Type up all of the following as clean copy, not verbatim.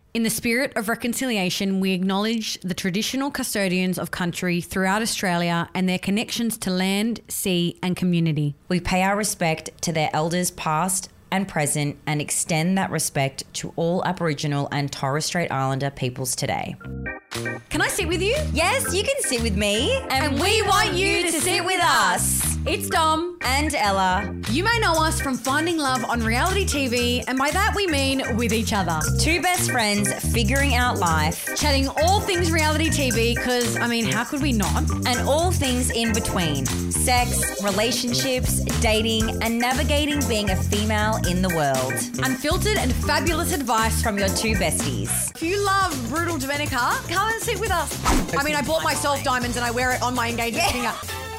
In the spirit of reconciliation, we acknowledge the traditional custodians of country throughout Australia and their connections to land, sea and community. We pay our respect to their elders past and present and extend that respect to all Aboriginal and Torres Strait Islander peoples today. Can I sit with you? Yes, you can sit with me. And we want you to sit with us. It's Dom. And Ella. You may know us from finding love on reality TV, and by that we mean with each other. Two best friends figuring out life. Chatting all things reality TV, because, I mean, how could we not? And all things in between. Sex, relationships, dating, and navigating being a female in the world. Unfiltered and fabulous advice From your two besties. If you love brutal Domenica, come and sit with us. I mean, I bought myself diamonds and I wear it on my engagement finger.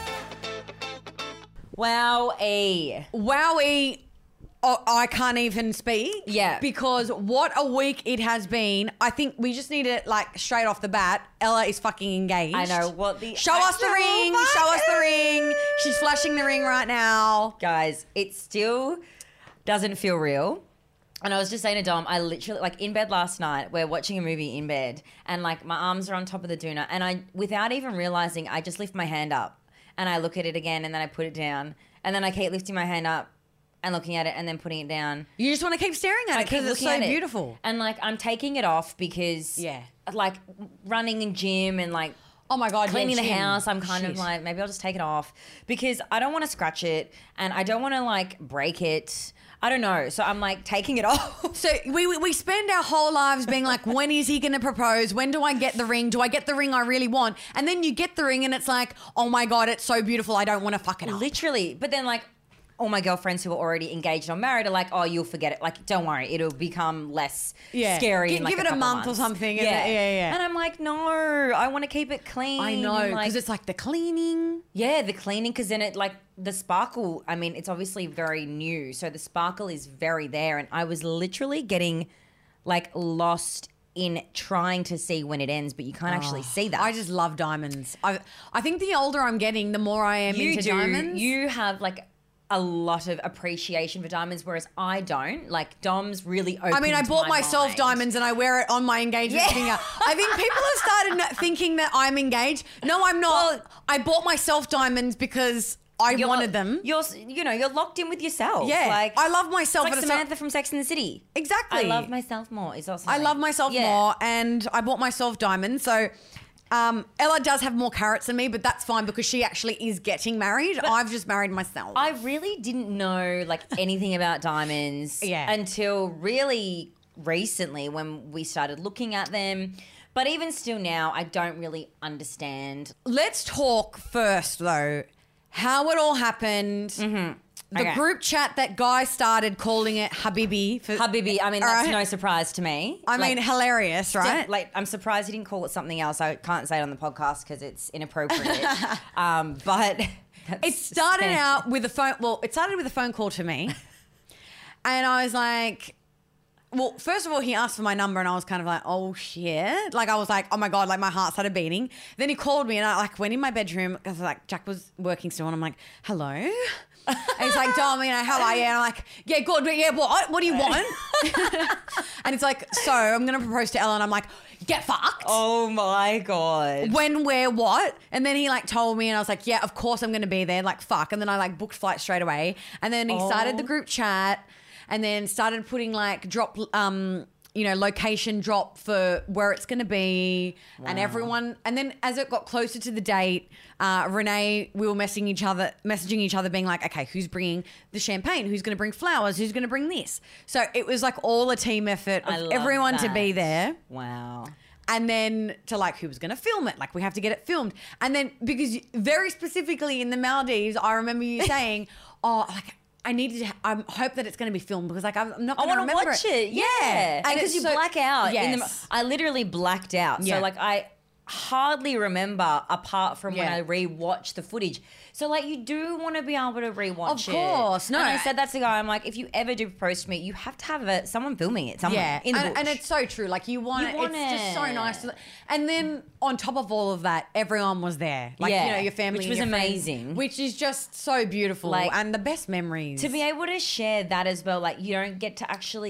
Wowie. Wowie. Oh, I can't even speak. Yeah. Because what a week it has been. I think we just need it like straight off the bat. Ella is fucking engaged. I know what the Show us the ring. Show us the ring. She's flashing the ring right now. Guys, it still doesn't feel real. And I was just saying to Dom, I literally, like, in bed last night, we're watching a movie in bed, and, like, my arms are on top of the doona, and I, without even realising, I just lift my hand up, and I look at it again, and then I put it down, and then I keep lifting my hand up and looking at it and then putting it down. You just want to keep staring at it because it's so beautiful. And, like, I'm taking it off because, like, running in gym and, like, oh my God, cleaning the gym. house, I'm kind of like, maybe I'll just take it off because I don't want to scratch it and I don't want to, like, break it. I don't know. So I'm like taking it off. So we spend our whole lives being like, when is he going to propose? When do I get the ring? Do I get the ring I really want? And then you get the ring and it's like, oh my God, it's so beautiful. I don't want to fuck it up. Literally. But then like all my girlfriends who are already engaged or married are like, oh, you'll forget it. Like, don't worry. It'll become less scary. Give it a month or something. Yeah. And I'm like, no, I want to keep it clean. I know. Because it's like the cleaning. Yeah, the cleaning. Because then it like the sparkle, I mean, it's obviously very new. So the sparkle is very there. And I was literally getting like lost in trying to see when it ends, but you can't actually see that. I just love diamonds. I think the older I'm getting, the more I am into diamonds. You have like a lot of appreciation for diamonds, whereas I don't. Like, Dom's really open. I mean, I bought myself diamonds and I wear it on my engagement finger. I think people have started thinking that I'm engaged. No, I'm not. Well, I bought myself diamonds because I wanted them. You're locked in with yourself. Yeah, like I love myself. Like Samantha from Sex and the City. Exactly. I love myself more. Is also I love myself more, and I bought myself diamonds. So. Ella does have more carats than me, but that's fine because she actually is getting married. But I've just married myself. I really didn't know like anything about diamonds until really recently when we started looking at them. But even still now, I don't really understand. Let's talk first though, how it all happened. Mm-hmm. The group chat that Guy started calling it Habibi. Habibi, I mean, that's no surprise to me. I mean, hilarious, right? Like, I'm surprised he didn't call it something else. I can't say it on the podcast because it's inappropriate. But it started out with a phone. Well, it started with a phone call to me. And I was like, well, first of all, he asked for my number and I was kind of like, oh shit. Like I was like, oh my God, like my heart started beating. Then he called me and I like went in my bedroom because like Jack was working still and I'm like, hello? And he's like, Dom, how are you? And I'm like, yeah, good. But yeah, what? What do you want? And it's like, so I'm going to propose to Ella. And I'm like, get fucked. Oh my God. When, where, what? And then he like told me and I was like, yeah, of course I'm going to be there. Like, fuck. And then I like booked flights straight away. And then he started the group chat and then started putting like location drop for where it's going to be and everyone. And then as it got closer to the date, Renee, we were messaging each other being like, okay, who's bringing the champagne? Who's going to bring flowers? Who's going to bring this? So it was like all a team effort of everyone to be there. Wow. And then to like who was going to film it. Like we have to get it filmed. And then because very specifically in the Maldives, I remember you saying, I hope that it's going to be filmed because like I'm not going to remember watch it. Yeah. And because you black out. Yes. I literally blacked out. Yeah. So like I hardly remember apart from when I re-watch the footage. So like you do want to be able to re-watch it. Of course. No. And I said that to the guy, I'm like, if you ever do propose to me, you have to have someone filming it somewhere in the bush. And it's so true. Like you want it. It's just so nice. And then on top of all of that, everyone was there. Like, your family. Which was amazing. Friends, which is just so beautiful. Like, and the best memories. To be able to share that as well, like you don't get to actually see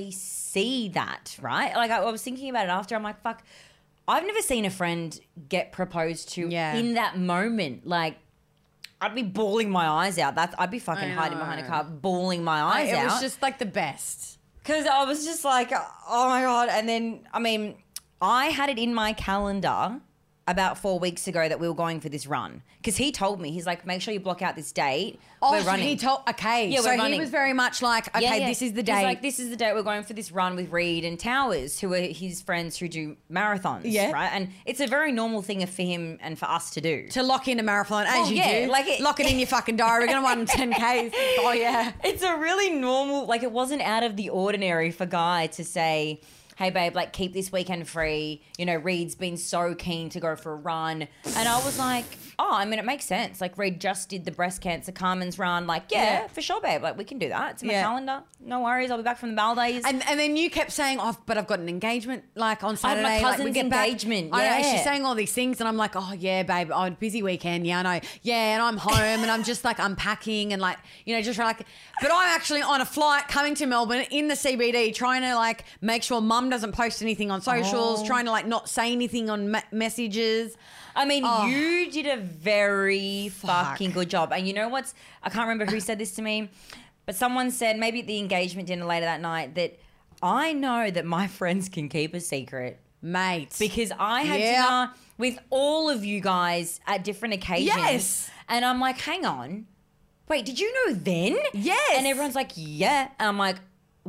see that, right? Like I was thinking about it after. I'm like, fuck, I've never seen a friend get proposed to in that moment. Like, I'd be bawling my eyes out. I'd be fucking hiding behind a car, bawling my eyes out. It was just like the best. Because I was just like, oh my God. And then, I mean, I had it in my calendar about 4 weeks ago that we were going for this run. Because he told me, he's like, make sure you block out this date. Oh, we're running. Yeah, so he was very much like, okay, this is the date. He's like, this is the date we're going for this run with Reed and Towers, who are his friends who do marathons, right? And it's a very normal thing for him and for us to do. To lock in a marathon, as you do. Like lock it in your fucking diary. We're going to run 10Ks. Oh, yeah. It's a really normal, like it wasn't out of the ordinary for Guy to say, hey, babe, like keep this weekend free. You know, Reed's been so keen to go for a run. And I was like, oh, I mean, it makes sense. Like Reed just did the breast cancer Carmen's run. Like, yeah, for sure, babe. Like we can do that. It's in my calendar. No worries. I'll be back from the Maldives. And then you kept saying, oh, but I've got an engagement like on Saturday. My cousin's like, we get engagement. Back. I know, she's saying all these things and I'm like, oh, yeah, babe. Oh, busy weekend. Yeah, I know. Yeah, and I'm home and I'm just like unpacking and like, you know, just trying like, but I'm actually on a flight coming to Melbourne in the CBD trying to like make sure mum doesn't post anything on socials, trying to like not say anything on messages. I mean, you did a very fucking good job. And you know what's, I can't remember who said this to me, but someone said maybe at the engagement dinner later that night that I know that my friends can keep a secret. Mate. Because I had dinner with all of you guys at different occasions. Yes. And I'm like, hang on. Wait, did you know then? Yes. And everyone's like, yeah. And I'm like,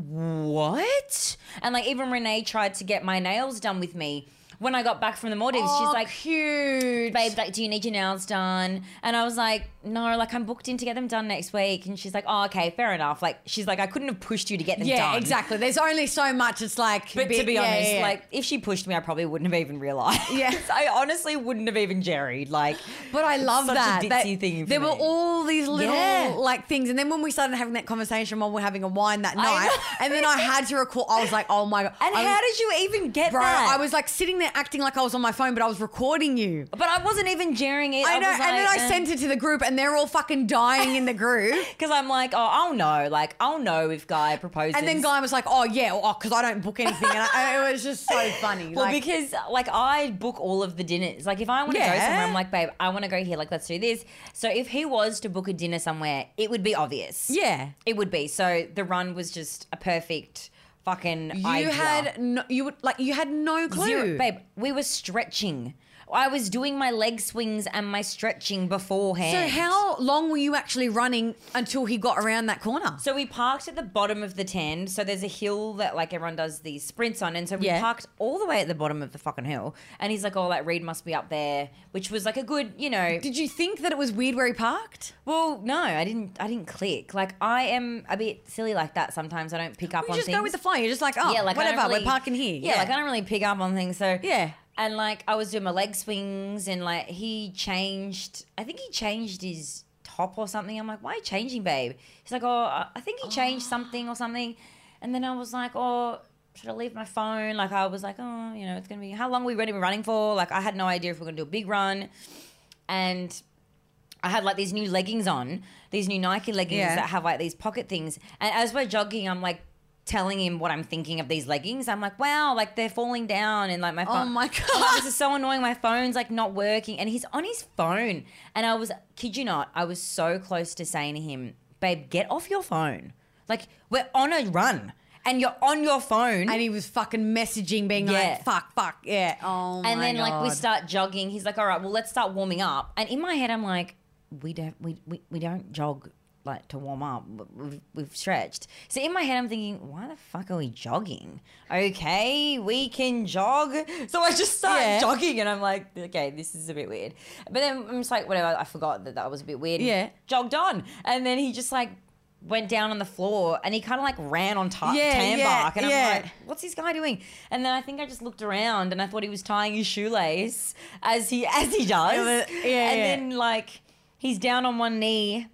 what? And like even Renee tried to get my nails done with me when I got back from the Maldives. She's like, cute. Babe, like, do you need your nails done? And I was like, no, like I'm booked in to get them done next week. And she's like, oh, okay, fair enough. Like she's like, I couldn't have pushed you to get them done. Yeah, exactly. There's only so much. It's like, but to be honest, like if she pushed me, I probably wouldn't have even realized. Yeah, I honestly wouldn't have even jerried. Like, but I love such that. a ditzy thing. There were all these little like things, and then when we started having that conversation while we're having a wine that night, and then I had to record. I was like, oh my God. And how did you even get that? I was like sitting there acting like I was on my phone, but I was recording you. But I wasn't even jeering it. I know, was like, and then I sent it to the group, and they're all fucking dying in the group. Because I'm like, oh, I'll know. Like, I'll know if Guy proposes. And then Guy was like, oh, yeah, because I don't book anything. And it was just so funny. Well, because, like, I book all of the dinners. Like, if I want to go somewhere, I'm like, babe, I want to go here. Like, let's do this. So if he was to book a dinner somewhere, it would be obvious. Yeah. It would be. So the run was just a perfect fucking idea. You had no clue. Zero. Babe, we were stretching. I was doing my leg swings and my stretching beforehand. So how long were you actually running until he got around that corner? So we parked at the bottom of the tent. So there's a hill that like everyone does these sprints on. And so we parked all the way at the bottom of the fucking hill. And he's like, oh, like Reed must be up there, which was like a good, you know. Did you think that it was weird where he parked? Well, no, I didn't click. Like I am a bit silly like that sometimes. I don't pick up on things. You just go with the flow. You're just like, oh, like whatever, we're parking here. Yeah, like I don't really pick up on things. So yeah. And, like, I was doing my leg swings and, like, I think he changed his top or something. I'm like, why are you changing, babe? He's like, oh, I think he changed something or something. And then I was like, oh, should I leave my phone? Like, I was like, oh, you know, it's going to be, how long are we going to be running for? Like, I had no idea if we we're going to do a big run. And I had, like, these new leggings on, these new Nike leggings that have, like, these pocket things. And as we're jogging, I'm, like, telling him what I'm thinking of these leggings. I'm like, wow, like they're falling down and like my phone. Oh my God. Like, this is so annoying. My phone's like not working. And he's on his phone. And I was, kid you not, I was so close to saying to him, babe, get off your phone. Like we're on a run and you're on your phone. And he was fucking messaging being like, fuck. Yeah. Oh my God. And then like we start jogging. He's like, all right, well, let's start warming up. And in my head, I'm like, we don't jog like to warm up. We've stretched. So in my head, I'm thinking, why the fuck are we jogging? Okay, we can jog. So I just start jogging and I'm like, okay, this is a bit weird. But then I'm just like, whatever, I forgot that was a bit weird. Yeah. Jogged on. And then he just like went down on the floor and he kind of like ran on tan bark. And I'm like, what's this guy doing? And then I think I just looked around and I thought he was tying his shoelace as he does. And then like he's down on one knee.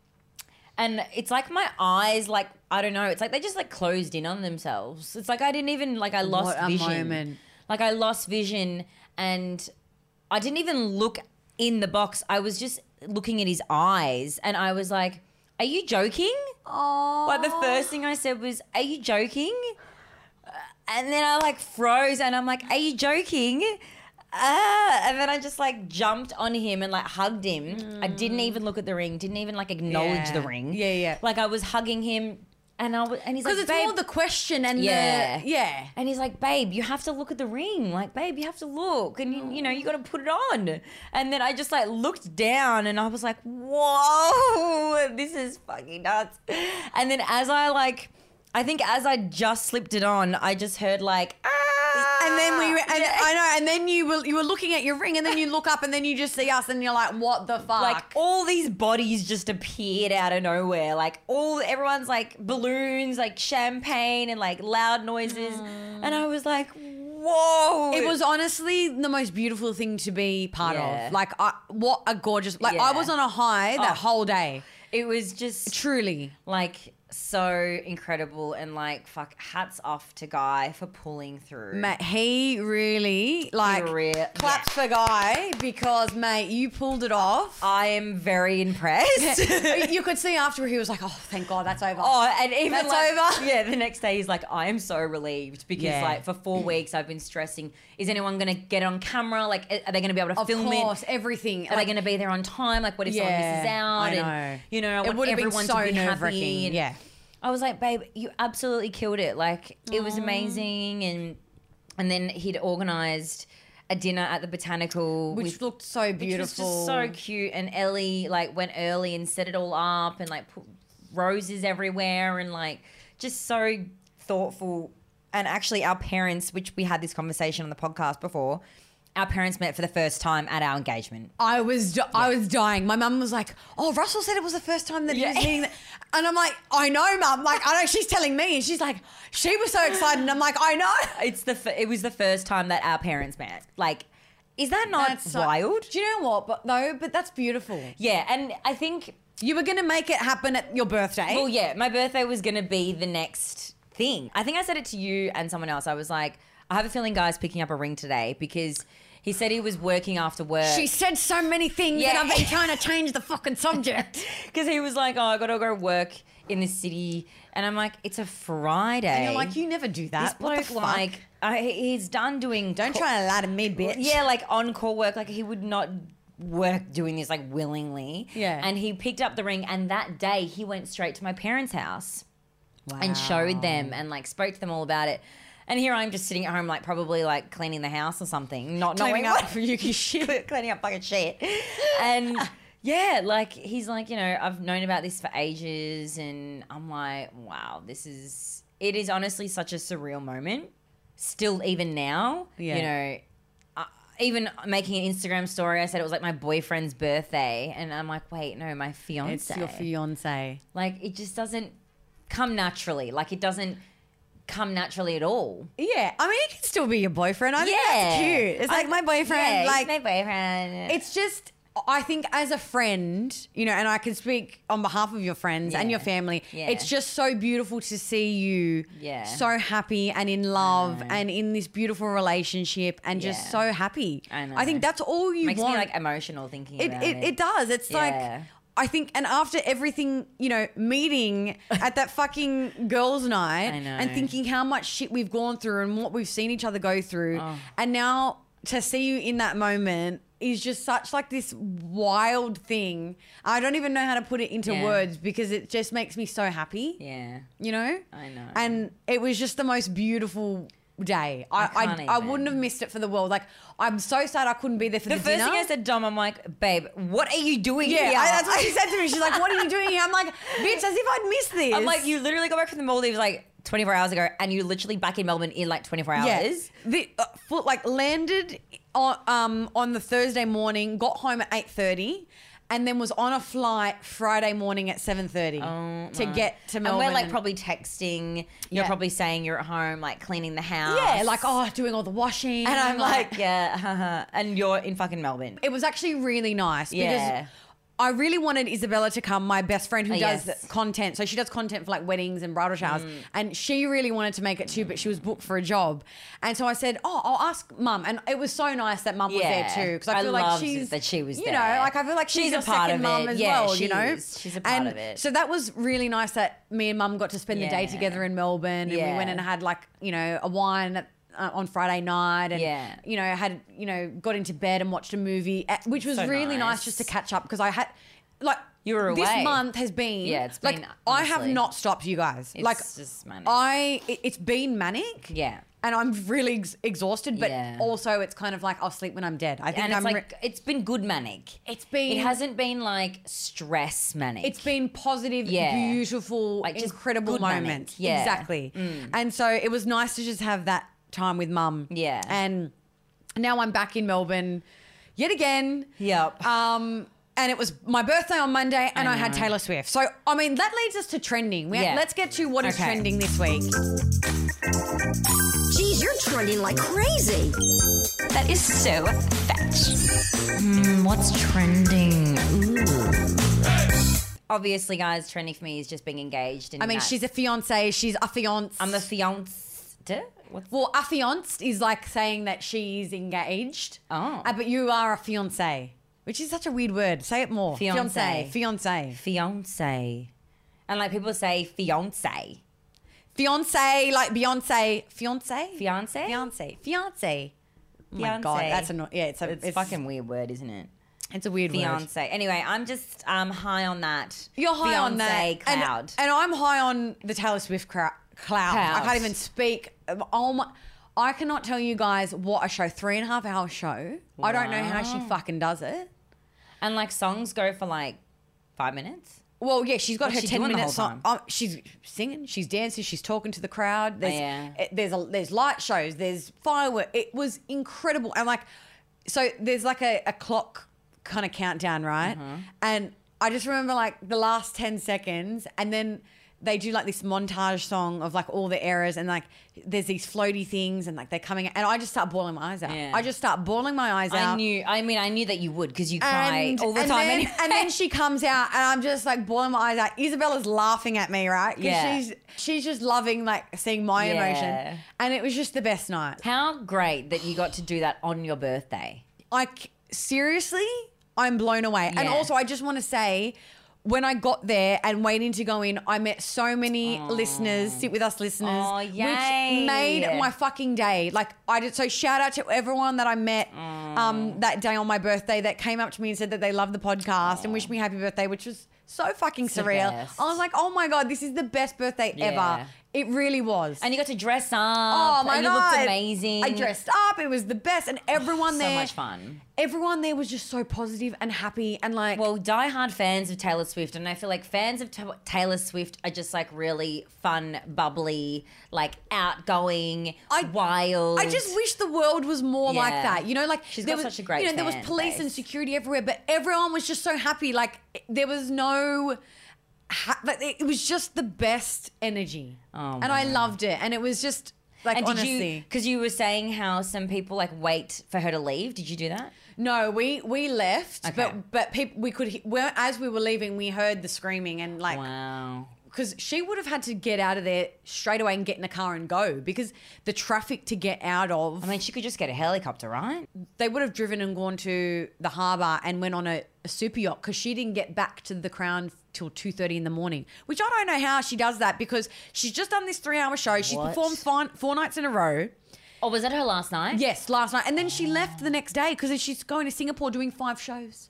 And it's like my eyes, like, I don't know. It's like they just like closed in on themselves. It's like I didn't even, like I lost vision. What a moment. Like I lost vision and I didn't even look in the box. I was just looking at his eyes and I was like, are you joking? Oh. Like the first thing I said was, are you joking? And then I like froze and I'm like, are you joking? And then I just like jumped on him and like hugged him. I didn't even look at the ring, didn't even like acknowledge the ring. Yeah. Like I was hugging him and he's like, because it's babe. more the question and Yeah. the And he's like, babe, you have to look at the ring. Like, babe, you have to look. And, you know, you got to put it on. And then I just, like, looked down and I was like, whoa, this is fucking nuts. And then as I think as I just slipped it on, I just heard, like, and then I know, and then you were looking at your ring, and then you look up, and then you just see us, and you're like, "What the fuck?" Like all these bodies just appeared out of nowhere. Like everyone's like balloons, like champagne, and like loud noises, and I was like, "Whoa!" It was honestly the most beautiful thing to be part of. Like, what a gorgeous! Like, I was on a high that whole day. It was just Truly. like so incredible, and like fuck, hats off to Guy for pulling through. Mate, he really claps for Guy because, mate, you pulled it off. I am very impressed. You could see after he was like, "Oh, thank God, that's over." Oh, and even That's like, over. Yeah, the next day he's like, I am so relieved because like for 4 weeks I've been stressing. Is anyone gonna get it on camera? Like, are they gonna be able to film it? Of course, everything. Are they going to be there on time? Like, what if someone misses out? I know. And, you know, I It want would have been everyone so to be happy. nerve-wracking. And Yeah. I was like, babe, you absolutely killed it. Like, it was amazing. And then he'd organised a dinner at the Botanical. Which looked so beautiful. Which was just so cute. And Ellie, like, went early and set it all up and, like, put roses everywhere and, like, just so thoughtful. And actually our parents, which we had this conversation on the podcast before, our parents met for the first time at our engagement. I was dying. My mum was like, "Oh, Russell said it was the first time that he was meeting," and I'm like, "I know, Mum." Like, I know she's telling me, and she's like, "She was so excited," and I'm like, "I know." It was the first time that our parents met. Like, is that not wild? Do you know what? But that's beautiful. Yeah, and I think You were gonna make it happen at your birthday. well, yeah, my birthday was gonna be the next thing. I think I said it to you and someone else. I was like, I have a feeling Guy's picking up a ring today because he said he was working after work. She said so many things, and I've been trying to change the fucking subject. Because he was like, oh, I got to go work in the city. And I'm like, it's a Friday. And you're like, you never do that. This bloke, What the fuck? like, he's done doing... Don't try to lie to me, bitch. Yeah, like on-call work. Like, he would not work doing this, like, willingly. Yeah. And he picked up the ring, and that day he went straight to my parents' house and showed them and, like, spoke to them all about it. And here I'm just sitting at home, like, probably, like, cleaning the house or something. Not Cleaning knowing up for Yuki's shit. cleaning up fucking shit. And... yeah, like, he's like, you know, I've known about this for ages, and I'm like, wow, it is honestly such a surreal moment. Still, even now, you know, even making an Instagram story, I said it was like my boyfriend's birthday, and I'm like, wait, no, my fiance. It's your fiance. Like, it just doesn't come naturally. Like, it doesn't come naturally at all. Yeah, I mean, it can still be your boyfriend. I think that's cute. It's like my boyfriend. Yeah, like my boyfriend. It's just, I think as a friend, you know, and I can speak on behalf of your friends and your family, it's just so beautiful to see you so happy and in love and in this beautiful relationship and just so happy. I know. I think that's all you Makes want. me like emotional thinking about it. It does. It's like, I think, and after everything, you know, meeting at that fucking girls' night I know. and thinking how much shit we've gone through and what we've seen each other go through, and now to see you in that moment is just such like this wild thing. I don't even know how to put it into words because it just makes me so happy. Yeah. You know? I know. And it was just the most beautiful day. I wouldn't have missed it for the world. Like, I'm so sad I couldn't be there for the dinner. The first thing I said, Dom, I'm like, babe, what are you doing here? That's what she said to me. She's like, what are you doing here? I'm like, bitch, as if I'd missed this. I'm like, you literally got back from the Maldives like 24 hours ago and you're literally back in Melbourne in like 24 hours. The landed on the Thursday morning, got home at 8:30, and then was on a flight Friday morning at 7:30 to get to Melbourne. And we're like probably texting. You're probably saying you're at home, like cleaning the house. Yeah, like, doing all the washing. And I'm like, yeah, and you're in fucking Melbourne. It was actually really nice because I really wanted Isabella to come, my best friend who does yes. content. So she does content for like weddings and bridal showers. And she really wanted to make it too, but she was booked for a job. And so I said, I'll ask Mum. And it was so nice that Mum was there too. Because I feel like she's... that she was you there. know, like I feel like she's a part second of mum it. as Yeah, well, she you know? is. She's a part of it. So that was really nice that me and Mum got to spend the day together in Melbourne. And we went and had like, you know, a wine on Friday night and, you know, got into bed and watched a movie, which was So really nice nice just to catch up because I had, like, you were away. This month has been, it's like, been, I have honestly, not stopped, you guys. it's Like, just manic. it's been manic. Yeah. And I'm really exhausted, but Yeah. also it's kind of like I'll sleep when I'm dead. I think And it's I'm like, it's been good manic. it's been, It hasn't been like stress manic. it's been positive, Yeah. beautiful, Like, just incredible good manic. moments. Yeah. Exactly. And so it was nice to just have that time with Mum. Yeah. And now I'm back in Melbourne yet again. Yep. And it was my birthday on Monday and I had Taylor Swift. So, I mean, that leads us to trending. Let's get to what is trending this week. Geez, you're trending like crazy. That is so fetch. What's trending? Ooh. Obviously, guys, trending for me is just being engaged. I mean, she's a fiance. She's a fiance. I'm a fiancé. Well, affianced is like saying that she's engaged. Oh. But you are a fiance, which is such a weird word. Say it more. Fiancé. Fiance. Fiancé. And like people say fiancé. Fiance, like Beyonce. Fiance? Fiancé? Fiance. Fiance. Oh my God. Fiancé. That's annoying. Yeah, it's It's fucking weird word, isn't it? It's a weird word. Fiancé. Anyway, I'm just high on that. You're high on that. Fiancé cloud. And I'm high on the Taylor Swift cloud. I can't even speak. Oh my, I cannot tell you guys what a show, 3.5 hour show. Wow. I don't know how she fucking does it. And like songs go for like 5 minutes. Well, yeah, she's got What's her she doing the 10-minute whole song. time? She's singing, she's dancing, she's talking to the crowd. There's, yeah. there's light shows, there's fireworks. It was incredible. And like, so there's like a clock kind of countdown, right? And I just remember like the last 10 seconds and then they do like this montage song of like all the eras and like there's these floaty things and like they're coming and I just start bawling my eyes out. Yeah. I just start bawling my eyes out. I knew that you would because you cry all the time. Then, anyway. And then she comes out and I'm just like bawling my eyes out. Isabella's laughing at me, right? Because she's just loving like seeing my emotion. And it was just the best night. How great that you got to do that on your birthday. Like, seriously, I'm blown away. And also I just want to say, when I got there and waiting to go in, I met so many listeners, Sit With Us listeners, which made my fucking day. Like I did. So shout out to everyone that I met that day on my birthday that came up to me and said that they loved the podcast and wished me happy birthday, which was so fucking surreal. I was like, oh my God, this is the best birthday ever. It really was. And you got to dress up. Oh my and God. You looked amazing. I dressed up. It was the best. And everyone there. So much fun. Everyone there was just so positive and happy and like. Well, diehard fans of Taylor Swift. And I feel like fans of Taylor Swift are just like really fun, bubbly, like outgoing, wild. I just wish the world was more like that. You know, like she's got such a great there was police and security everywhere, but everyone was just so happy. Like there was no. It was just the best energy. And I loved it. And it was just like, and honestly. Because you were saying how some people like wait for her to leave. Did you do that? No, we left, Okay. but people, we could, as we were leaving, we heard the screaming and like. Wow. Because she would have had to get out of there straight away and get in a car and go because the traffic to get out of. I mean, she could just get a helicopter, right? They would have driven and gone to the harbour and went on a super yacht because she didn't get back to the Crown till 2:30 in the morning, which I don't know how she does that because she's just done this 3-hour show. She's performed 4 nights in a row. Oh, was that her last night? Yes, last night. And then she left the next day because she's going to Singapore doing 5 shows.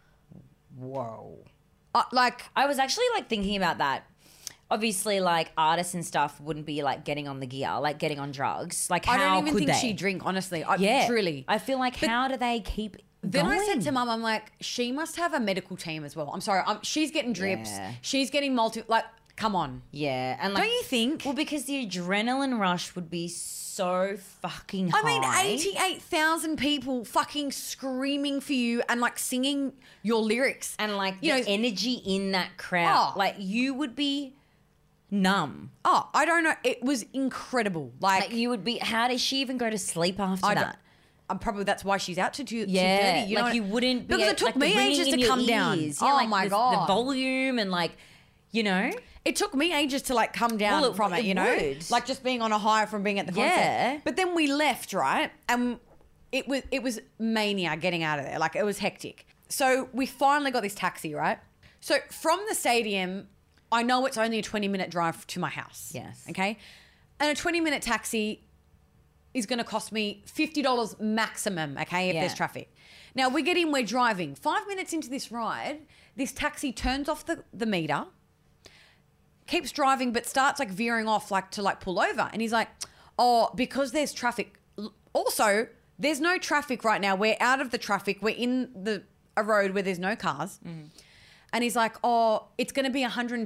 Whoa. Like, I was actually like thinking about that. Obviously, like artists and stuff wouldn't be like getting on the gear, like getting on drugs. Like, how I don't even could think they? she'd drink, honestly. Truly. I feel like how do they keep Then going? I said to Mum, I'm like, she must have a medical team as well. I'm sorry. She's getting drips. Yeah. She's getting like, come on. Yeah. And like, Don't you think? Well, because the adrenaline rush would be so fucking high. I mean, 88,000 people fucking screaming for you and like singing your lyrics. And like you the know, energy in that crowd. Oh. Like you would be numb. Oh, I don't know. It was incredible. Like you would be, how does she even go to sleep after that? probably that's why she's out to 2:30. Yeah, You know, like you wouldn't be because it took like the me ringing ages in to your come down. ears. Oh Yeah, like my the god, volume and like, you know, it took me ages to like come down Well, from it. it You know, would. like just being on a high from being at the concert. Yeah. But then we left, right, and it was mania getting out of there. Like it was hectic. So we finally got this taxi, right? So from the stadium, I know it's only a 20-minute drive to my house. Yes. Okay. And a 20-minute taxi is going to cost me $50 maximum, okay, if Yeah. there's traffic. Now, we get in, we're driving. 5 minutes into this ride, this taxi turns off the meter, keeps driving, but starts like veering off like to like pull over. And he's like, oh, because there's traffic. Also, there's no traffic right now. We're out of the traffic. We're in a road where there's no cars. And he's like, oh, it's going to be $110.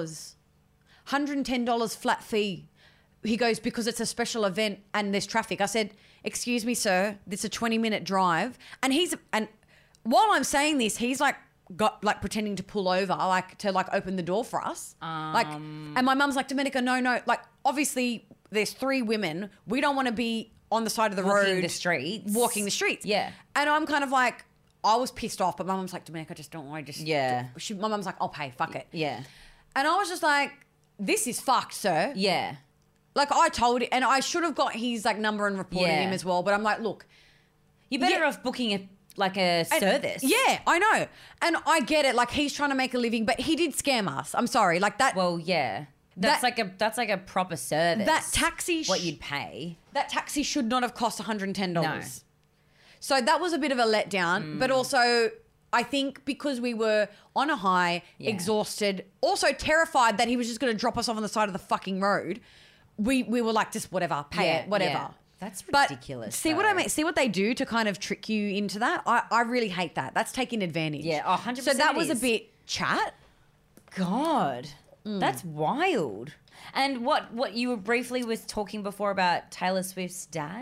$110 flat fee. He goes, because it's a special event and there's traffic. I said, excuse me, sir, this is a 20-minute drive. And while I'm saying this, he's like pretending to pull over, like to like open the door for us. And my mum's like, Domenica, no. Like, obviously there's 3 women. We don't want to be on the side of the road. Walking the streets. Yeah. And I'm kind of like, I was pissed off, but my mum's like, Domenica, just don't worry. Yeah. My mum's like, I'll pay, fuck it. Yeah. And I was just like, this is fucked, sir. Yeah. Like I told it, and I should have got his like number and reported Yeah. him as well. But I'm like, look, You're better Yeah. off booking a service. Yeah, I know, and I get it. Like he's trying to make a living, but he did scam us. I'm sorry, like that. Well, yeah. That's like a proper service. That taxi, what you'd pay. that taxi should not have cost $110. No. So that was a bit of a letdown, but also I think because we were on a high, exhausted, also terrified that he was just going to drop us off on the side of the fucking road. We were like, just whatever, pay it, whatever. yeah. That's But ridiculous. see what I though. mean? See what they do to kind of trick you into that? I really hate that. That's taking advantage. Yeah, 100% So that it was a is. bit chat. God, that's wild. And what you were briefly was talking before about Taylor Swift's dad?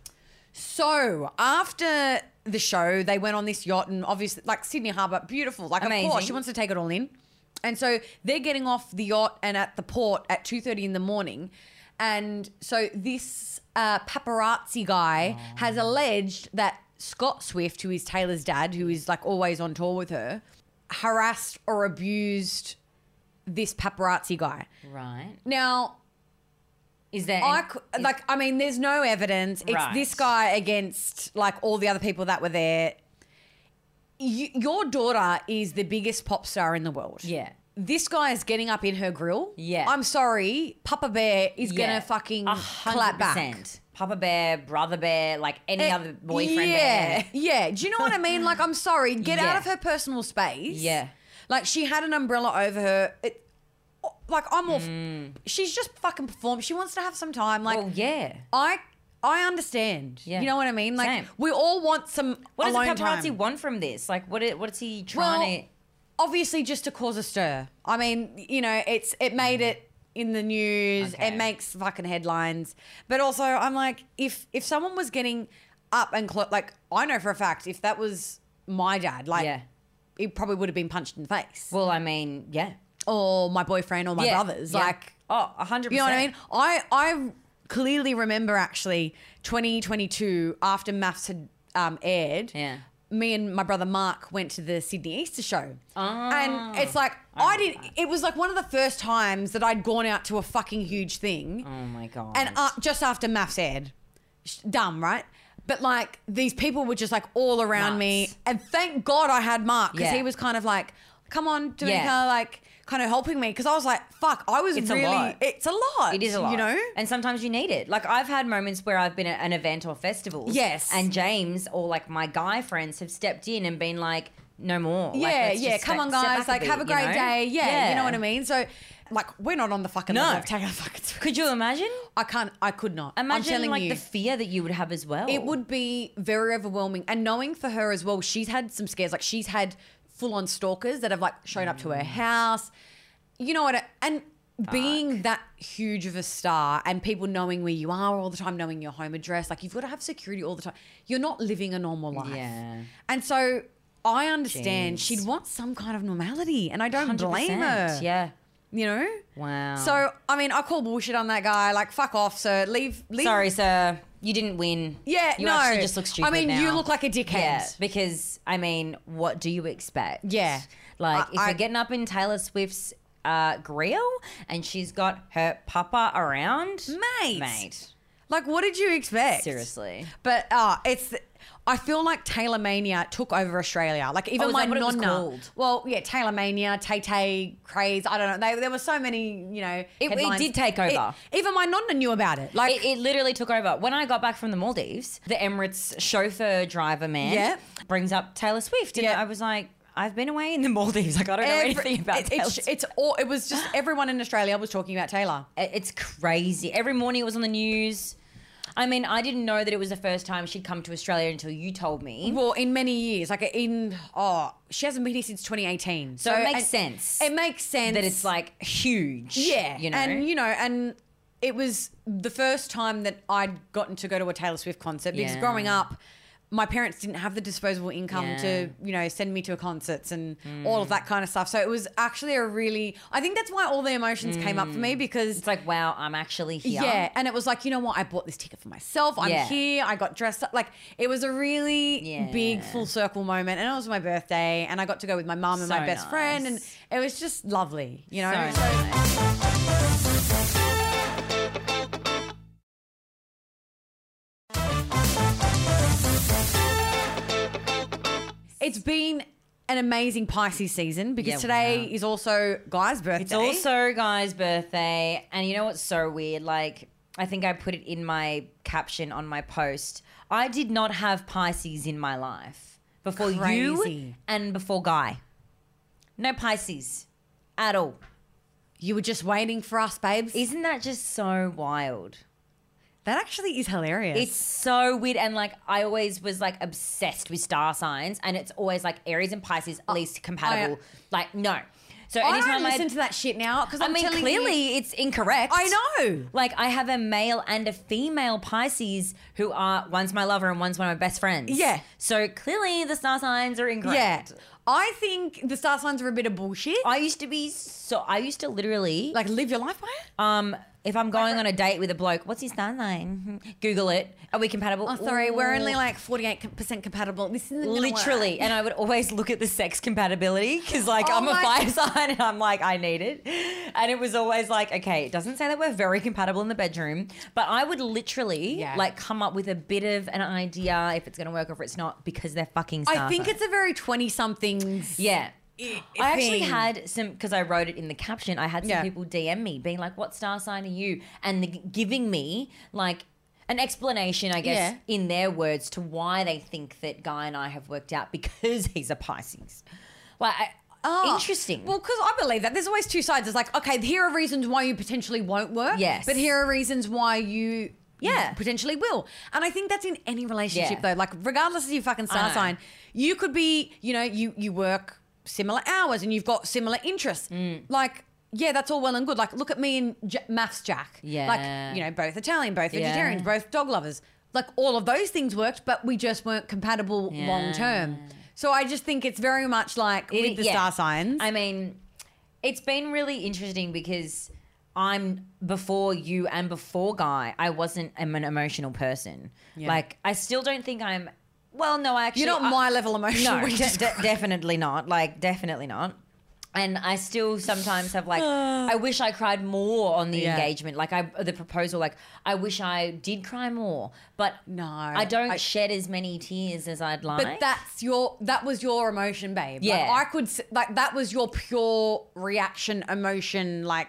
So after the show, they went on this yacht and obviously like Sydney Harbour, beautiful. Like of course Amazing. she wants to take it all in. And so they're getting off the yacht and at the port at 2:30 in the morning. And so this paparazzi guy has alleged that Scott Swift, who is Taylor's dad, who is like always on tour with her, harassed or abused this paparazzi guy. Right. Now, Is there I mean, there's no evidence. It's Right. this guy against like all the other people that were there. Your daughter is the biggest pop star in the world. Yeah. This guy is getting up in her grill. Yeah. I'm sorry. Papa Bear is going to fucking 100%. clap back. Papa Bear, Brother Bear, like any other boyfriend yeah, bear. Yeah. Do you know what I mean? Like, I'm sorry. Get out Yeah. of her personal space. Yeah. Like, she had an umbrella over her. Like, I'm all... She's just fucking performed. She wants to have some time. Like, Well, yeah. I understand. Yeah. You know what I mean? Like, Same. we all want some What does alone the paparazzi time. want from this? Like, what is he Well, trying to... obviously just to cause a stir. I mean, you know, it made it in the news. Okay. It makes fucking headlines. But also, I'm like, if someone was getting up and like, I know for a fact, if that was my dad, like, Yeah. it probably would have been punched in the face. Well, I mean, yeah. Or my boyfriend or my Yeah. brothers. Yeah. Like, Oh, 100%. you know what I mean? I clearly remember actually 2022 after Maths had aired. Yeah. Me and my brother Mark went to the Sydney Easter show. Oh. And it's like, it was like one of the first times that I'd gone out to a fucking huge thing. Oh, my God. And just after Maths aired. Dumb, right? But like these people were just like all around me. Nuts. And thank God I had Mark because Yeah. he was kind of like, come on, Domenica, Yeah. like kind of helping me. Because I was like, fuck, I was It's a really, lot. it's a lot. It is a lot. You know? And sometimes you need it. Like, I've had moments where I've been at an event or festivals. Yes. And James or, like, my guy friends have stepped in and been like, no more. Like, Yeah, let's yeah. just Come on, step guys. back a Like, bit, have a you great know? day. Yeah, you know what I mean? So, like, we're not on the fucking No. level of taking a fucking swim. Could you imagine? I could not. I'm Imagine, telling like, you. the fear that you would have as well. It would be very overwhelming. And knowing for her as well, she's had some scares. Like she's had full-on stalkers that have like shown up to her house. You know what? And being that huge of a star and people knowing where you are all the time, knowing your home address, like you've got to have security all the time. You're not living a normal life. Yeah. And so I understand Jeez. she'd want some kind of normality and I don't blame her. Yeah. You know? Wow. So, I mean, I call bullshit on that guy. Like, fuck off, sir. Leave. Sorry, sir. You didn't win. Yeah, you no. actually just look stupid I mean, now. you look like a dickhead. Yeah, because, I mean, what do you expect? Yeah. Like, if you're getting up in Taylor Swift's grill and she's got her papa around. Mate. Like, what did you expect? Seriously. But I feel like Taylor Mania took over Australia. Like, even is my that what it was nonna. called? Well, yeah, Taylor Mania, Tay Craze. I don't know. There were so many, It headlines. did take over. Even my nonna knew about it. Like, It literally took over. When I got back from the Maldives, the Emirates chauffeur driver man brings up Taylor Swift. And I was like, I've been away in the Maldives. Like, I don't know anything about Taylor Swift. It was just everyone in Australia was talking about Taylor. It's crazy. Every morning it was on the news. I mean, I didn't know that it was the first time she'd come to Australia until you told me. Well, in many years. Like, she hasn't been here since 2018. So it makes sense. It makes sense. That it's, like, huge. Yeah. You know? And it was the first time that I'd gotten to go to a Taylor Swift concert because growing up, my parents didn't have the disposable income to, send me to concerts and all of that kind of stuff. So it was actually I think that's why all the emotions came up for me because it's like, wow, I'm actually here. Yeah. And it was like, you know what? I bought this ticket for myself. I'm here. I got dressed up. Like, it was a really big full circle moment. And it was my birthday and I got to go with my mum and my best friend. And it was just lovely, So nice. It's been an amazing Pisces season because today is also Guy's birthday. It's also Guy's birthday. And you know what's so weird? Like, I think I put it in my caption on my post. I did not have Pisces in my life before you and before Guy. No Pisces at all. You were just waiting for us, babes. Isn't that just so wild? That actually is hilarious. It's so weird. And like, I always was like obsessed with star signs and it's always like Aries and Pisces least compatible. Like, no. So anytime I listen to that shit now because clearly it's incorrect. I know. Like, I have a male and a female Pisces who are, one's my lover and one's one of my best friends. Yeah. So clearly the star signs are incorrect. Yeah. I think the star signs are a bit of bullshit. I used to literally like live your life by it. If I'm going on a date with a bloke, what's his star sign? Google it. Are we compatible? Oh, sorry, we're only like 48% compatible. This isn't literally. And I would always look at the sex compatibility because, like, I'm a fire sign and I'm like, I need it. And it was always like, okay, it doesn't say that we're very compatible in the bedroom, but I would literally like come up with a bit of an idea if it's going to work or if it's not because they're fucking star I think signs. it's a very 20-somethings. Yeah. I actually had some, because I wrote it in the caption, I had some people DM me being like, what star sign are you? And giving me like an explanation, I guess, in their words to why they think that Guy and I have worked out because he's a Pisces. Like, interesting. Well, because I believe that. There's always two sides. It's like, okay, here are reasons why you potentially won't work. Yes. But here are reasons why you potentially will. And I think that's in any relationship though. Like, regardless of your fucking star sign, you could be, you work similar hours and you've got similar interests. Like, that's all well and good. Like, look at me and Maths Jack. Yeah. Like, both Italian, both vegetarians, both dog lovers. Like, all of those things worked, but we just weren't compatible long term. So I just think it's very much like with the star signs. I mean, it's been really interesting because I'm before you and before Guy, I wasn't an emotional person. Yeah. Like, I still don't think I'm. Well, no, I actually. You're not my level emotional. No, definitely not. Like, definitely not. And I still sometimes have like, I wish I cried more on the engagement, like the proposal. Like, I wish I did cry more, but no, I don't shed as many tears as I'd like. But that was your emotion, babe. Yeah, like, I could like that was your pure reaction, emotion. Like,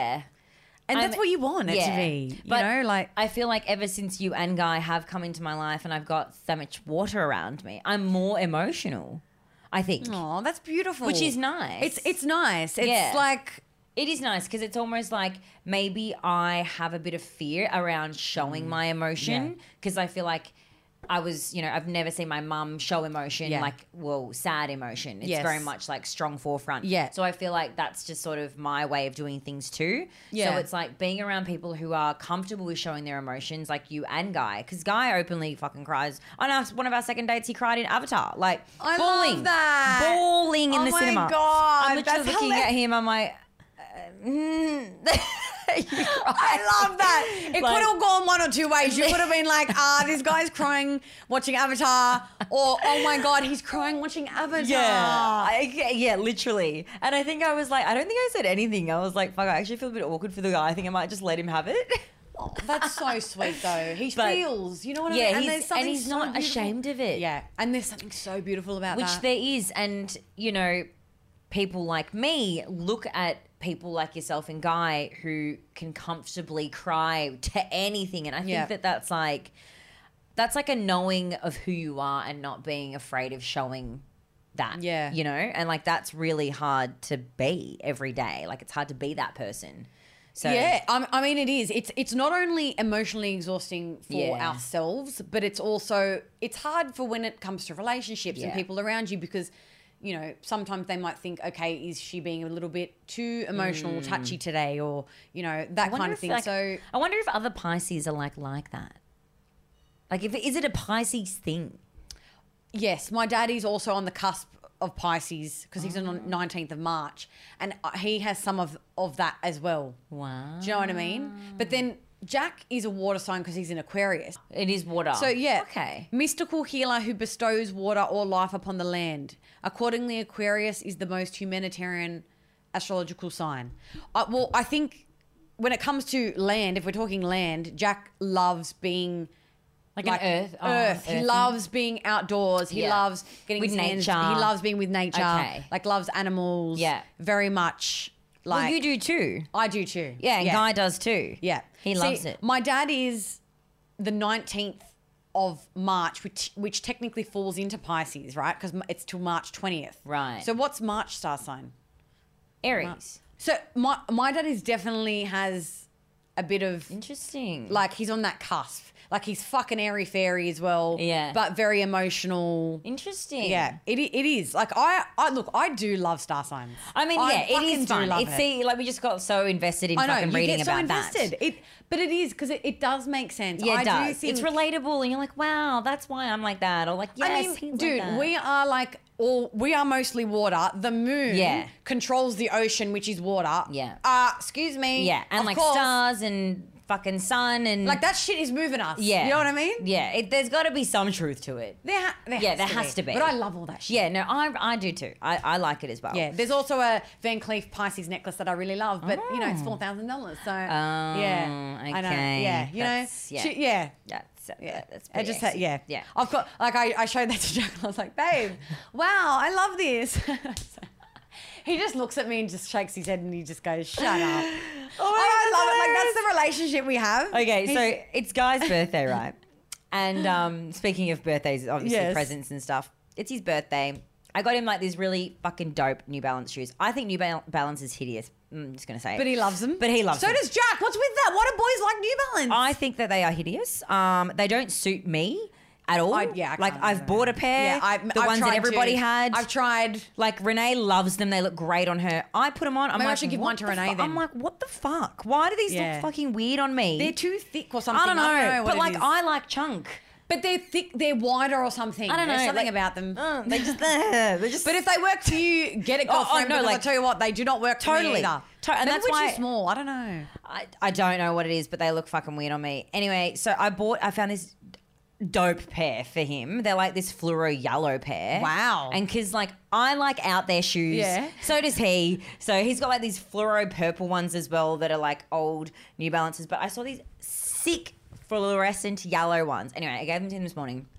and that's what you want it to be. You know, like, I feel like ever since you and Guy have come into my life, and I've got so much water around me, I'm more emotional. I think. Oh, that's beautiful. Which is nice. It's nice. It's like, it is nice because it's almost like maybe I have a bit of fear around showing my emotion because I feel like I was, I've never seen my mum show emotion, sad emotion. It's very much like strong forefront. Yeah. So I feel like that's just sort of my way of doing things too. Yeah. So it's like being around people who are comfortable with showing their emotions, like you and Guy. Because Guy openly fucking cries. On one of our second dates, he cried in Avatar. Like, I bawling. love that. Bawling in the cinema. Oh my God. I'm literally looking at him. I'm like, I love that. It Like- could have gone one or two ways. You could have been like, this guy's crying watching Avatar, or oh my God, he's crying watching Avatar. Yeah, literally. And I think I was like, I don't think I said anything. I was like, fuck, I actually feel a bit awkward for the guy. I think I might just let him have it. Oh, that's so sweet though. He But- feels, you know what I Yeah, mean? he's, there's something and he's so not beautiful. ashamed of it. Yeah, and there's something so beautiful about Which that. there is. And, you know, people like me look at people like yourself and Guy who can comfortably cry to anything. And I think Yeah. that's like a knowing of who you are and not being afraid of showing that. Yeah. You know? And like that's really hard to be every day. Like it's hard to be that person. So Yeah, I mean, it is. It's not only emotionally exhausting for Yeah. ourselves, but it's also it's hard for when it comes to relationships and Yeah. people around you because, you know, sometimes they might think, okay, is she being a little bit too emotional, touchy today, or you know that kind of thing. So I wonder if other Pisces are like that. Like, is it a Pisces thing? yes, my daddy's also on the cusp of Pisces because he's on the 19th of March, and he has some of that as well. Wow. Do you know what I mean? But then Jack is a water sign because he's in Aquarius. It is water. So yeah, Okay. mystical healer who bestows water or life upon the land. Accordingly, Aquarius is the most humanitarian astrological sign. Well, I think when it comes to land, if we're talking land, Jack loves being Like an earth. Oh, Earth. He earthy. loves being outdoors. He Yeah. loves getting With his hands. nature. He loves being with nature. Okay. Like loves animals. Yeah. Very much. Like Well, you do too. I do too. Yeah, and Guy does too. Yeah. He loves it. My dad is the 19th of March, which technically falls into Pisces, right? Because it's till March 20th. Right. So what's March star sign? Aries. So my dad is definitely has a bit of, Interesting. like, he's on that cusp. Like, he's fucking airy fairy as well. Yeah. But very emotional. Interesting. Yeah, it is. Like, I do love star signs. I mean, I yeah, it fucking is do fun. love It's it. see, like we just got so invested in I know, fucking you reading get so about invested. that. But it is because it does make sense. Yeah, I it does. do think, It's relatable, and you're like, wow, that's why I'm like that, or like, yes, I mean, he's like dude, that. we are mostly water. The moon Yeah. controls the ocean, which is water. Yeah. Excuse me. yeah, and Of like course. stars and fucking sun and Like, that shit is moving us. yeah, You know what I mean? Yeah, there's got to be some truth to it. There has to be. But I love all that shit. Yeah, no, I do too. I like it as well. Yeah, there's also a Van Cleef Pisces necklace that I really love, but you know it's $4,000. So yeah, I know. okay. Yeah, you know, That's- yeah. yeah. Yeah, that's I pretty just had, excellent. yeah. I've got, like, I showed that to Jack and I was like, babe, wow, I love this. He just looks at me and just shakes his head and he just goes, shut up. I love it. Like, that's the relationship we have. Okay, so it's Guy's birthday, right? And speaking of birthdays, obviously Yes. presents and stuff, it's his birthday. I got him like these really fucking dope New Balance shoes. I think New Balance is hideous. I'm just going to say it. But he loves them. But he loves so them. does Jack. What's with that? Why do boys like New Balance? I think that they are hideous. They don't suit me at all. I like can't I've do bought a that. pair. Yeah, I've ones that tried everybody to. had. I've tried. Like Renee loves them. They look great on her. I put them on. I'm Maybe I like, should give what one to the Renee then. I'm like, what the fuck? Why do these Yeah. look fucking weird on me? They're too thick or something. I don't know. what But it like, is. I like chunk. But they're thick. They're wider or something. I don't know. There's something like- about them. They just, they're just. But if they work for you, get it, girlfriend. no, because like- I tell you what, they do not work for me Totally. either. And Maybe that's we're why- too small. I don't know. I don't know what it is, but they look fucking weird on me. Anyway, so I found this dope pair for him. They're like this fluoro yellow pair. Wow. And because like I like out there shoes. Yeah. So does he. So he's got like these fluoro purple ones as well that are like old New Balances. But I saw these sick fluorescent yellow ones. Anyway, I gave them to him this morning.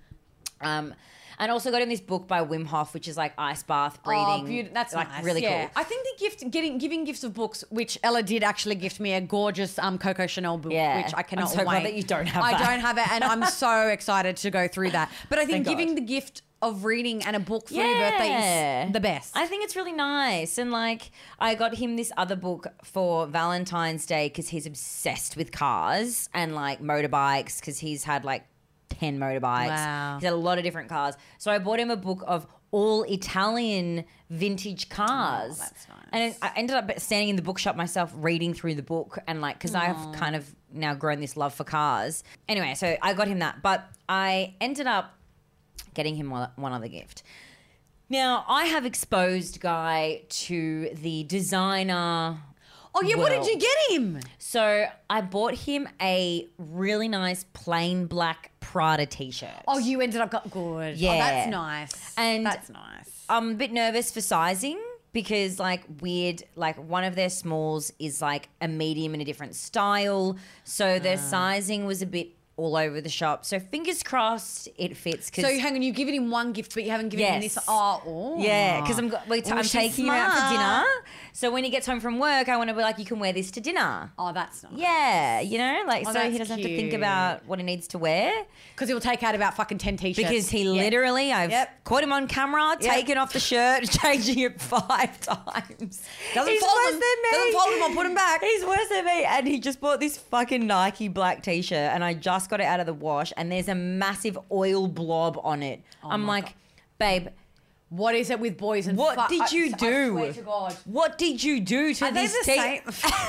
And also got him this book by Wim Hof, which is like ice bath breathing. Oh, beautiful. That's like nice. really yeah. cool. I think giving gifts of books, which Ella did actually gift me a gorgeous Coco Chanel book, Yeah. which I cannot I'm so wait. glad that you don't have I that. don't have it, and I'm so excited to go through that. But I think Thank giving God. the gift of reading and a book for your birthday is the best. I think it's really nice. And like, I got him this other book for Valentine's Day because he's obsessed with cars and like motorbikes because he's had like 10 motorbikes. Wow. He's had a lot of different cars. So I bought him a book of all Italian vintage cars. Oh, that's nice. And I ended up standing in the bookshop myself reading through the book and like, because I've kind of now grown this love for cars. Anyway, so I got him that. But I ended up getting him one other gift. Now, I have exposed Guy to the designer Oh, yeah, what did world. you get him? So I bought him a really nice plain black Prada t-shirt. Oh, you ended up got good. Yeah. Oh, that's nice. And that's nice. I'm a bit nervous for sizing because like one of their smalls is like a medium in a different style. So their sizing was a bit all over the shop. So fingers crossed it fits. So hang on, you've given him one gift, but you haven't given him Yes. this. Oh. Yeah, because I'm she's taking him out for smart. dinner. So when he gets home from work, I want to be like, you can wear this to dinner. Oh, that's nice. Yeah, like Oh, so he that's doesn't have to think cute. about what he needs to wear Because he'll take out about fucking 10 t-shirts. because he Yeah. literally, I've Yep. caught him on camera, taken off the shirt, changing it 5 times. Doesn't He's fold worse them. than me. Doesn't fold them, I'll put them back. He's worse than me. And he just bought this fucking Nike black t-shirt and I just got it out of the wash and there's a massive oil blob on it. I'm my like, God. babe, What is it with boys and what did you do? I swear to God. What did you do to Are they this the same?